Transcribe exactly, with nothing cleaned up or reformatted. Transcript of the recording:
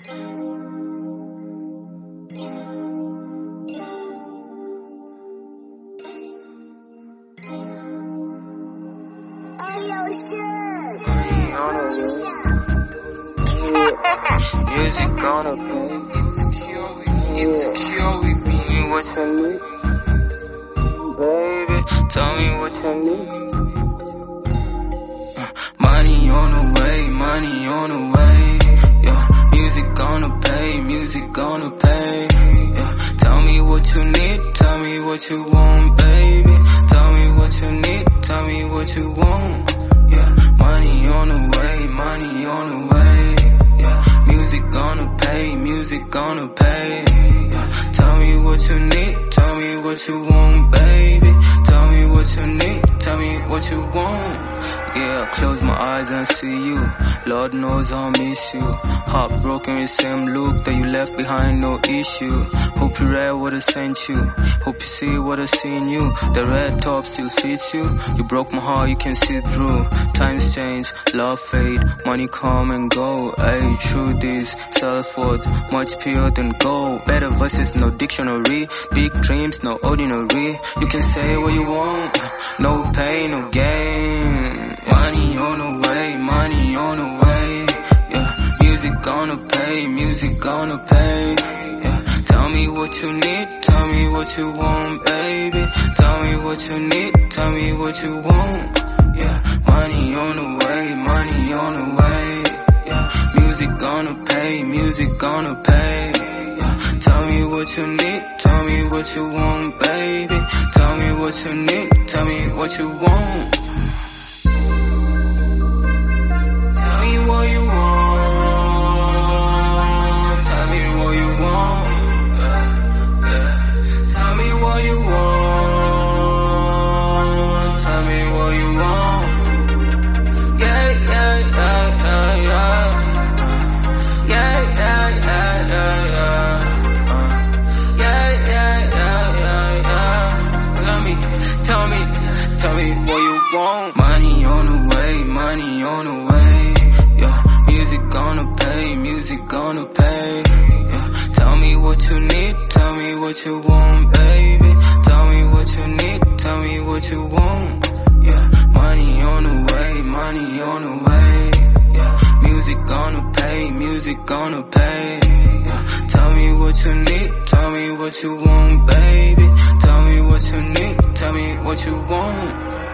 Music gonna play. Insecure with me. What you need, baby? Tell me what you need. Uh, money on the way, money on the way. Yeah, music gonna pay, music gonna pay. Yeah, tell me what you need, tell me what you want, baby. Tell me what you need, tell me what you want. Yeah, money on the way, money on the way. Yeah, music gonna pay, music gonna pay. Yeah, tell me what you need, tell me what you want, baby. Tell me what you need, tell me what you want. Yeah, close my eyes and see you. Lord knows I'll miss you. Heartbroken with same look that you left behind, no issue. Hope you read what I sent you. Hope you see what I see in you. The red top still fits you. You broke my heart, you can see through. Times change, love fade, money come and go. Ay, truth is, self-worth, much purer than gold. Better verses, no dictionary. Big dreams, no ordinary. You can say what you want, no pain, no gain. Money on the way, money on the way. Yeah, music gonna pay, music gonna pay. Yeah, tell me what you need, tell me what you want, baby. Tell me what you need, tell me what you want. Yeah, money on the way, money on the way. Yeah, music gonna pay, music gonna pay. Yeah, tell me what you need, tell me what you want, baby. Tell me what you need, tell me what you want. Tell me what you want, tell me what you want. Yeah, yeah. Tell me what you want, tell me what you want. Yeah, yeah, yeah, yeah, yeah. Yeah, yeah, yeah, yeah, yeah. Uh, yeah, yeah, yeah, yeah, yeah. Tell me, tell me, tell me what you want. Money on the way, money on the way. Yeah, music gonna pay, music gonna pay. Yeah, tell me what you need, tell me what you want, baby. Tell me what you need, tell me what you want. Yeah, money on the way, money on the way. Yeah, music gonna pay, music gonna pay. Yeah, tell me what you need, tell me what you want, baby. Tell me what you need, tell me what you want.